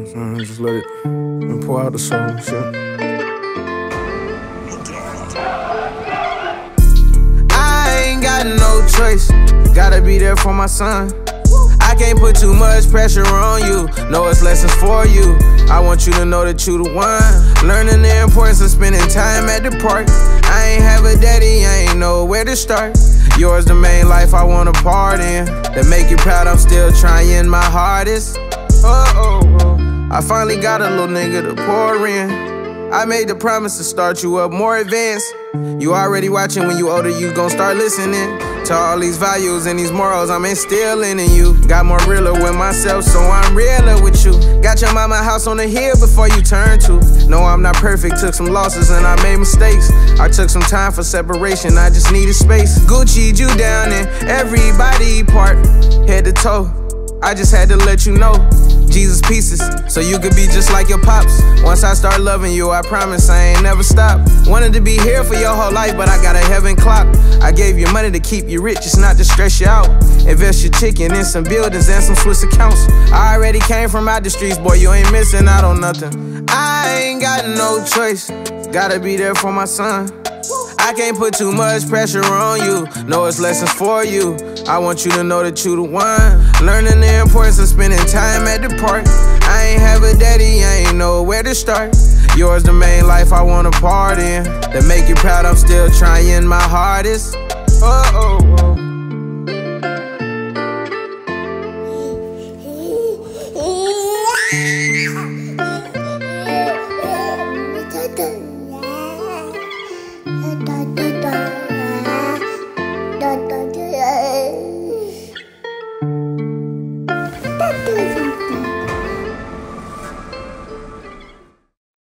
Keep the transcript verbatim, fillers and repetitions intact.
saying? Just let it and pour out the soul and shit. I ain't got no choice, gotta be there for my son. I can't put too much pressure on you, know it's lessons for you. I want you to know that you the one. Learning the importance of spending time at the park. I ain't have a daddy, I ain't know where to start. Yours the main life I want a part in. To make you proud, I'm still trying my hardest. Oh, oh, oh. I finally got a little nigga to pour in. I made the promise to start you up more advanced. You already watching, when you older you gon' start listening to all these values and these morals I'm instilling in you. Got more realer with myself, so I'm realer with you. Got your mama house on the hill before you turn to. No, I'm not perfect, took some losses and I made mistakes. I took some time for separation, I just needed space. Gucci'd you down in every body part, head to toe. I just had to let you know, Jesus pieces, so you could be just like your pops. Once I start loving you, I promise I ain't never stop. Wanted to be here for your whole life, but I got a heaven clock. I gave you money to keep you rich, it's not to stress you out. Invest your chicken in some buildings and some Swiss accounts. I already came from out the streets, boy, you ain't missing out on nothing. I ain't got no choice, gotta be there for my son. I can't put too much pressure on you, know it's lessons for you. I want you to know that you the one. Learning the importance of spending time at the park. I ain't have a daddy, I ain't know where to start. Yours the main life I want a part in. To make you proud, I'm still trying my hardest. Oh, oh, oh.